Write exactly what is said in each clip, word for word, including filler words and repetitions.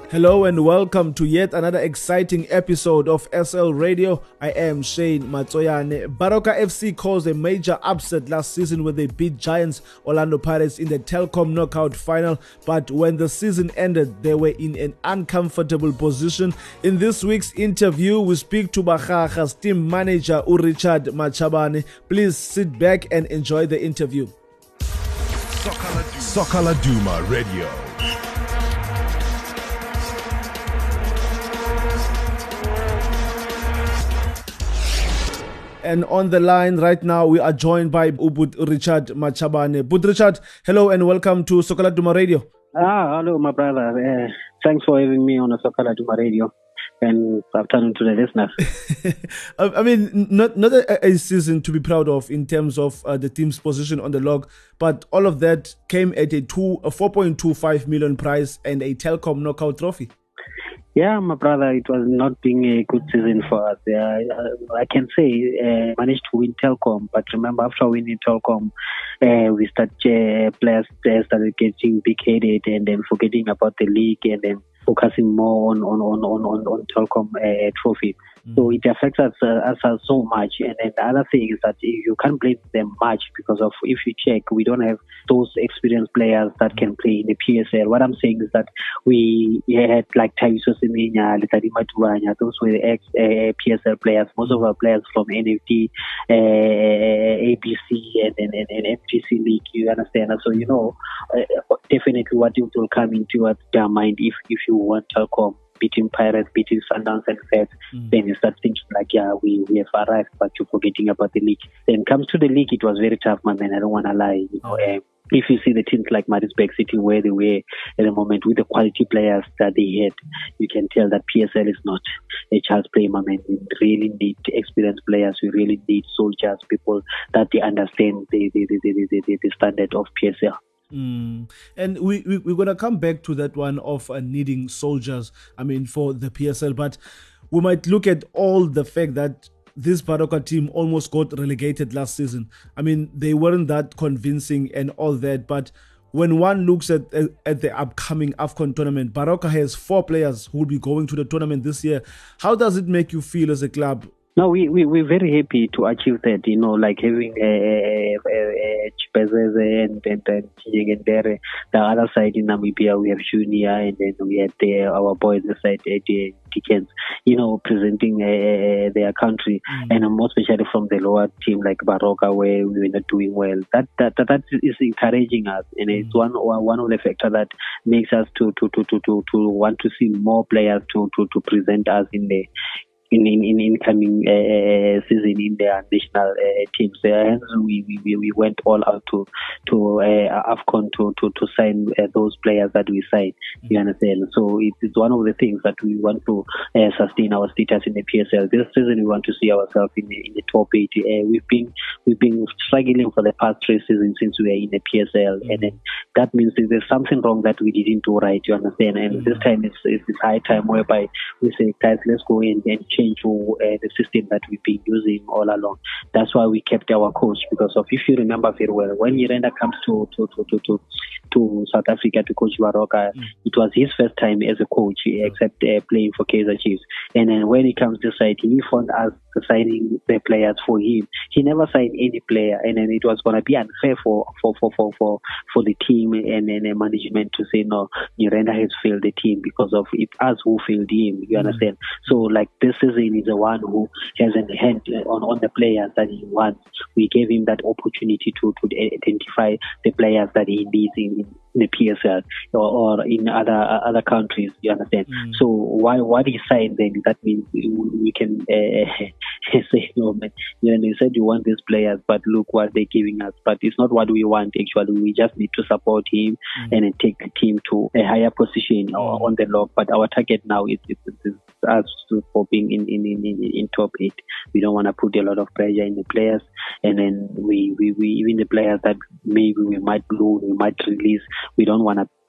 Hello and welcome to yet another exciting episode of S L Radio. I am Shane Matsoyane. Baroka F C caused a major upset last season when they beat Giants Orlando Pirates in the Telkom Knockout Final, but when the season ended, they were in an uncomfortable position. In this week's interview, we speak to Bahacha's team manager Richard Machabane. Please sit back and enjoy the interview. Sokaladuma Radio. And on the line right now, we are joined by Ubud Richard Machabane. Bud Richard, hello and welcome to Sokaladuma Radio. Ah, hello, my brother. Uh, thanks for having me on a Sokaladuma Radio. And afternoon to the listeners. I mean, not not a, a season to be proud of in terms of uh, the team's position on the log, but all of that came at a two a four point two five million prize and a Telkom Knockout Trophy. Yeah, my brother, it was not being a good season for us. Uh, I can say uh, managed to win Telkom, but remember after winning Telkom, uh, we started uh, players uh, started getting big-headed and then forgetting about the league and then focusing more on on on on on, on Telkom uh, trophy. Mm. So it affects us, uh, us uh, so much. And then the other thing is that you can't blame them much because of if you check, we don't have those experienced players that can play in the P S L. What I'm saying is that we had like Taiso Semenya, Litadima Tuanya, those were the ex uh, P S L players. Most of our players from N F T, uh, A B C, and and, and, and M T C League. You understand? So you know uh, definitely what it will come into their mind if if you want Telkom beating Pirates, beating Sundowns and Feds, mm. then you start thinking like, yeah, we, we have arrived, but you're forgetting about the league. Then comes to the league, it was very tough, man, I don't want to lie. You know, uh, if you see the teams like Maritzburg City where they were at the moment with the quality players that they had, you can tell that P S L is not a child's play, man. We really need experienced players. We really need soldiers, people that they understand the the the the, the, the standard of P S L. Mm. And we, we, we're going to come back to that one of uh, needing soldiers, I mean, for the P S L. But we might look at all the fact that this Baroka team almost got relegated last season. I mean, they weren't that convincing and all that. But when one looks at at the upcoming AFCON tournament, Baroka has four players who will be going to the tournament this year. How does it make you feel as a club? No, we, we, we're very happy to achieve that, you know, like having a, a, a Chipezeze and, and, and Chigendere. The other side in Namibia, we have Junior, and then we had the, our boys, the side, the Dickens, you know, presenting uh, their country, mm. and more especially from the lower team like Baroka, where we were not doing well. That that that, that is encouraging us, and mm. it's one one of the factors that makes us to to, to, to, to, to want to see more players to, to, to present us in the in in in incoming uh, season in their national uh, teams. Uh, hence, we, we we went all out to to uh, AFCON to to to sign uh, those players that we signed. Mm-hmm. You understand? So it is one of the things that we want to uh, sustain our status in the P S L. This season, we want to see ourselves in the in the top eight. Uh, we've been we've been struggling for the past three seasons since we are in the P S L, mm-hmm. and then that means there's something wrong that we didn't do right. You understand? And mm-hmm. this time it's it's high time whereby we say, guys, let's go in and change to uh, the system that we've been using all along. That's why we kept our coach, because of, if you remember very well, when Yirenda comes to to to to, to, to South Africa to coach Baroka, mm. it was his first time as a coach, except uh, playing for Kaizer Chiefs. And then when he comes to side, he found us signing the players for him. He never signed any player, and then it was going to be unfair for for for for for, for the team and, and the management to say no, Yirenda has failed the team because of it us who failed him. You mm. understand? So like this season is the one who has a hand on, on the players that he wants. We gave him that opportunity to, to identify the players that he needs in, in the P S L or, or in other other countries. You understand? Mm. So why what he signed then? That means we can uh, say no, man. You know, they said you want these players, but look what they're giving us. But it's not what we want. Actually, we just need to support him mm. and take the team to a higher position mm. on the log. But our target now is, is, is us for being in in, in, in in top eight. We don't want to put a lot of pressure in the players, and then we, we, we even the players that maybe we might lose, we might release. We don't want to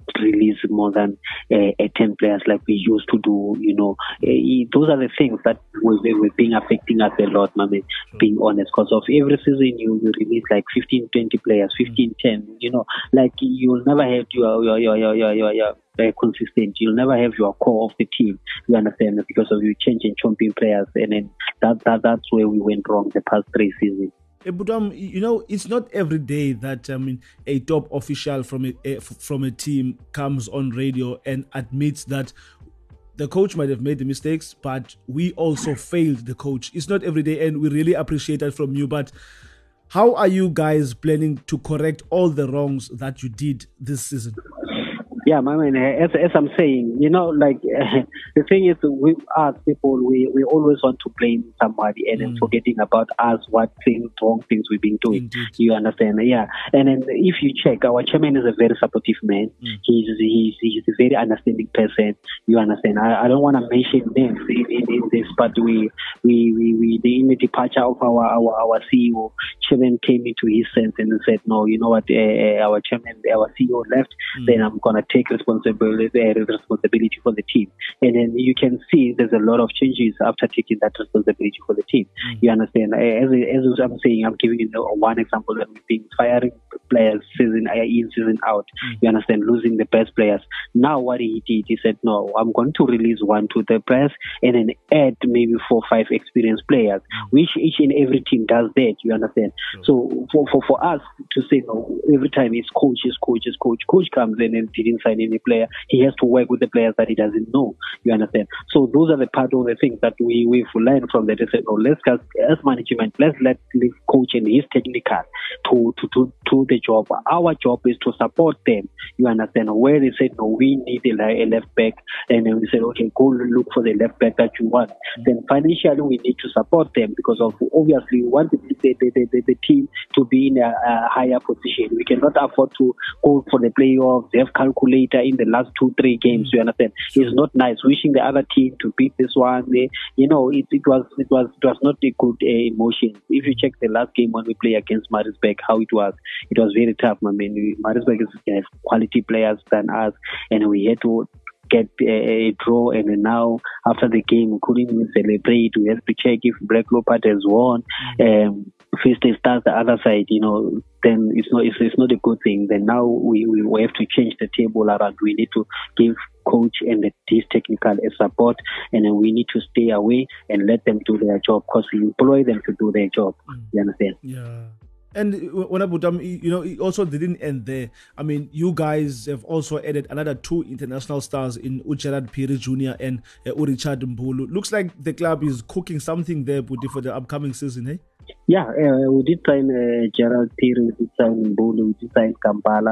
release more than uh, uh, ten players like we used to do. You know, uh, those are the things that were, were being affecting us a lot, man, being honest. Because of every season you, you release like fifteen, twenty players, fifteen, ten. You know, like you'll never have your your your your your, your, your very consistent. You'll never have your core of the team. You understand? Because of you changing chomping players, and then that, that that's where we went wrong the past three seasons. But um, you know, it's not every day that I mean a top official from a, a from a team comes on radio and admits that the coach might have made the mistakes, but we also failed the coach. It's not every day, and we really appreciate that from you. But how are you guys planning to correct all the wrongs that you did this season? Yeah, I mean, as, as I'm saying, you know, like uh, the thing is, we as people, we, we always want to blame somebody and mm. then forgetting about us, what things, wrong things we've been doing. Indeed. You understand? Yeah. And then if you check, our chairman is a very supportive man. Mm. He's, he's he's a very understanding person. You understand? I, I don't want to mention names in, in, in this, but we we we, we the, in the departure of our our, our C E O, chairman came into his sense and said, no, you know what, uh, our chairman, our C E O left, mm. then I'm gonna take Take responsibility, uh, responsibility for the team, and then you can see there's a lot of changes after taking that responsibility for the team. Mm. You understand? As, as I'm saying, I'm giving you one example that we've been firing players season in, season out. Mm. You understand? Losing the best players. Now what he did, he said, no, I'm going to release one to the press and then add maybe four, five experienced players, mm. which each and every team does that. You understand? Mm. So for, for for us to say no every time it's coach, it's coach, it's coach, coach comes in and didn't sign any player, he has to work with the players that he doesn't know. You understand? So those are the part of the things that we, we've learned from that. They said, oh, let's just, as management, let's let the coach and his technical to, to, to, to the job. Our job is to support them. You understand? Where they said, no, we need a, a left back, and then we said, okay, go look for the left back that you want. Mm-hmm. Then financially, we need to support them because of obviously we want the, the, the, the, the team to be in a, a higher position. We cannot afford to go for the playoffs. They have calculated in the last two, three games. You understand? It's not nice wishing the other team to beat this one. They, you know, it, it was it was it was not a good uh, emotion. If you check the last game when we play against Maritzburg, how it was, it was very tough. I mean, Maritzburg has quality players than us, and we had to get a, a draw, and now after the game we couldn't even celebrate. We have to check if Black Leopard has won. Um, First they start the other side, you know, then it's not it's, it's not a good thing. Then now we, we have to change the table around. We need to give coach and the, his technical a support, and then we need to stay away and let them do their job because we employ them to do their job. Mm. You understand? Yeah. And when I put um, you know, it also didn't end there. I mean, you guys have also added another two international stars in Gerald Phiri Junior and uh, Richard Mbulu. Looks like the club is cooking something there, Buti, for the upcoming season, eh? Yeah, uh, we did sign uh, Gerald Phiri, we did sign Mbulu, we did sign Kampala,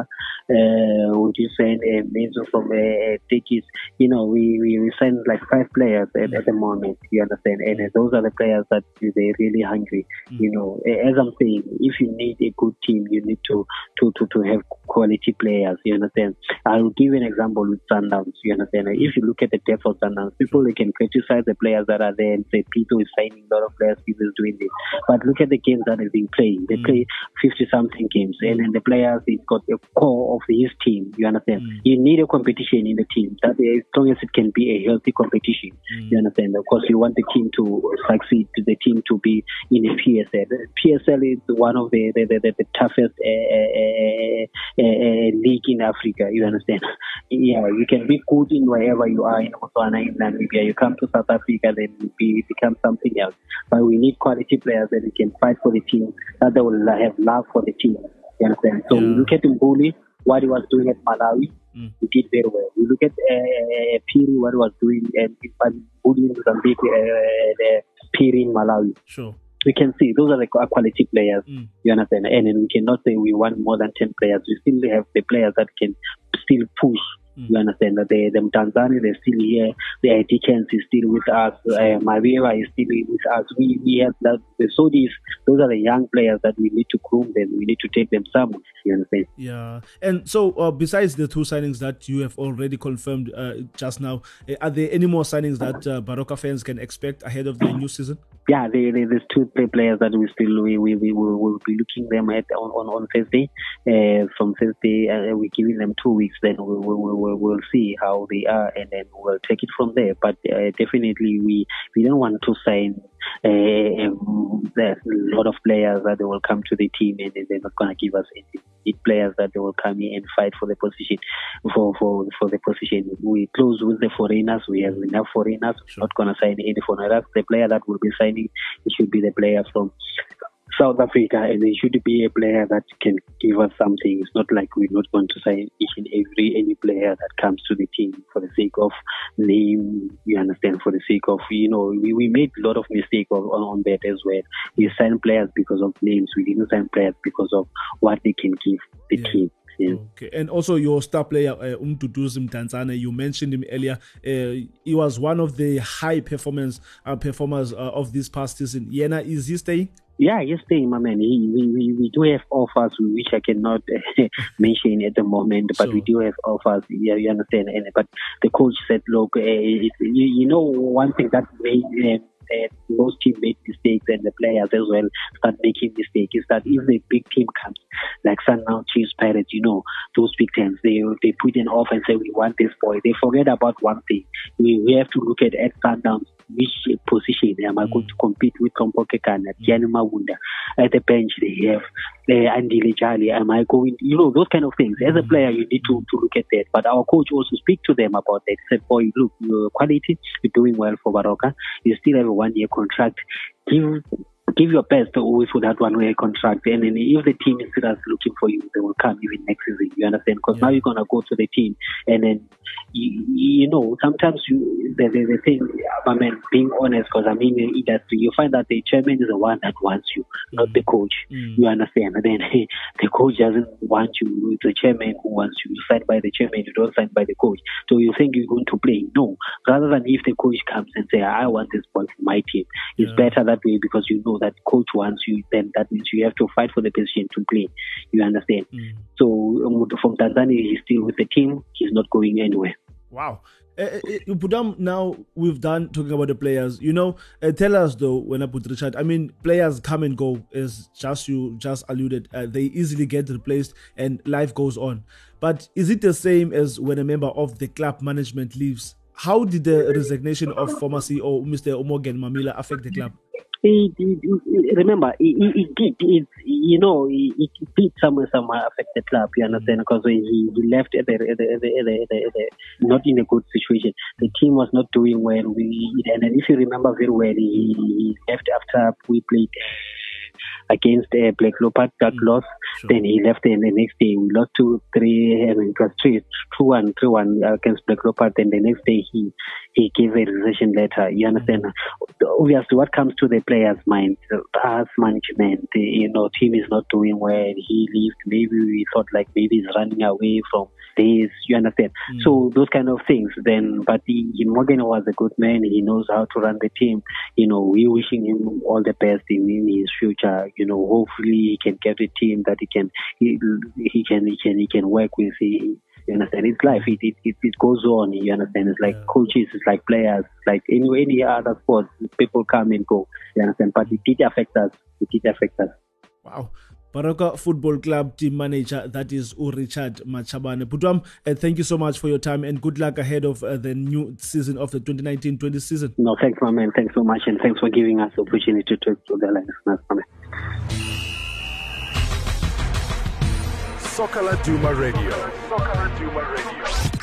uh, we did sign uh, Mezo from uh, Tekis. You know, we, we, we signed like five players at, at the moment, you understand? And uh, those are the players that they're really hungry. Mm. You know, as I'm saying, if you need a good team, you need to, to, to, to have quality players, you understand? I'll give you an example with Sundowns, you understand? If you look at the depth of Sundowns, people, they can criticize the players that are there and say, Pito is signing a lot of players, Pito is doing this. But look at the games that they've been playing. They mm. play fifty-something games, and then the players, he's got a core of his team, you understand? Mm. You need a competition in the team, that as long as it can be a healthy competition, mm. you understand? Of course, you want the team to succeed, the team to be in a P S L. P S L is one of the, the, the, the toughest uh, uh, uh, league in Africa, you understand? Yeah, you can be good in wherever you are, in Botswana, in Namibia. You come to South Africa, then you be, become something else. But we need quality players that can fight for the team, that they will have love for the team. You understand? So yeah. We look at Mbuli, what he was doing at Malawi, mm. he did very well. We look at uh, Phiri, what he was doing, and Mbuli in Mozambique, uh, Phiri in Malawi. Sure. We can see those are the quality players. Mm. You understand? And then we cannot say we want more than ten players. We still have the players that can still push. Mm. You understand that they, them Tanzania, they're still here. The I T Kens is still with us. Uh, Maviva is still with us. We we have that, the Saudis. Those are the young players that we need to groom them. We need to take them somewhere. You understand? Yeah. And so, uh, besides the two signings that you have already confirmed uh, just now, uh, are there any more signings that uh, Baroka fans can expect ahead of the new season? Yeah, there, there, there's two players that we still we we, we will we'll be looking them at on on, on Thursday. Uh, from Thursday, uh, we're giving them two weeks. Then we will we'll, we'll, we'll see how they are, and then we'll take it from there. But uh, definitely, we we don't want to sign uh, um, there's a lot of players that they will come to the team and they're not going to give us any. Need players that they will come in and fight for the position. For for for the position, we close with the foreigners. We have enough foreigners. Sure. We're not going to sign any foreigners. The player that will be signing, it should be the player from South Africa, and it should be a player that can give us something. It's not like we're not going to sign each and every any player that comes to the team for the sake of name. You understand? For the sake of, you know, we, we made a lot of mistakes on, on that as well. We signed players because of names. We didn't sign players because of what they can give the yeah. team. Yeah. Okay, and also your star player uh, Umduduzi Mdantsane, you mentioned him earlier. Uh, he was one of the high performance uh, performers uh, of this past season. Yena, is he staying? Yeah, he's staying, my man. He, we, we, we do have offers which I cannot uh, mention at the moment, but sure. we do have offers. Yeah, you understand. And but the coach said, look, uh, it, you, you know, one thing that made. Uh, Uh, most teams make mistakes and the players as well start making mistakes is that if the big team comes like Sundown, Chiefs, Pirates, you know, those big teams, they they put an offer and say we want this boy. They forget about one thing. We we have to look at at Sundown, which position am I going to compete with Kompoke Kana, Gianni Mawunda. At the bench they have uh, Andy Lejali. Am I going, you know, those kind of things. As a player you need to, to look at that. But our coach also speak to them about that. He said, boy, look, your quality, you're doing well for Baroka. You still have a one year contract. Give give your best always for that one year contract, and then if the team is still looking for you, they will come even next season. You understand? Because yeah. now you're gonna go to the team, and then you, you know sometimes you the, the, the thing. I mean, being honest, because I mean in the industry, you find that the chairman is the one that wants you, mm. not the coach. Mm. You understand? And then the coach doesn't want you. It's the chairman who wants you. You sign by the chairman, you don't sign by the coach. So you think you're going to play? No. Rather than if the coach comes and say, I want this boy for my team, it's yeah. better that way because you know that coach wants you, then that means you have to fight for the position to play. You understand? Mm. So um, from Tanzania, he's still with the team. He's not going anywhere. Wow. Uh, uh, now we've done talking about the players. You know, uh, tell us though, when I put Richard, I mean, players come and go, as just you just alluded. Uh, they easily get replaced, and life goes on. But is it the same as when a member of the club management leaves? How did the resignation of former C E O Mister Umogen Mamila affect the club? It, it, it, remember, it, it did. It, you know, it, it did somewhere, somewhere affect the club. You understand? Because he, he left at the, at the, at the, at the, at the, at the, not in a good situation. The team was not doing well. We, and if you remember very well, he, he left after we played against uh, Black Leopard, got mm, lost. Sure. Then he left, and the next day we lost two, three, I mean, it was three, two, one, three, one against Black Leopard. Then the next day he he gave a resignation letter. You understand? Mm. Obviously, what comes to the player's mind, us management, the, you know, team is not doing well. He leaves. Maybe we thought like maybe he's running away from this. You understand? Mm. So those kind of things. Then, but he, he, Morgan was a good man. He knows how to run the team. You know, we wishing him all the best in, in his future. You know, hopefully he can get a team that he can he, he can he can he can work with. He, you understand? It's life. It it, it, it goes on. You understand? It's like yeah. coaches. It's like players. Like any any other sport, people come and go. You understand? But it did affect us. It did affect us. Wow. Baroka Football Club team manager, that is U Richard Machabane. Putwam, uh, thank you so much for your time and good luck ahead of uh, the new season of the twenty nineteen twenty season. No, thanks, my man. Thanks so much, and thanks for giving us the opportunity to talk to the listeners. Soccer Laduma Radio. Soccer Laduma Radio.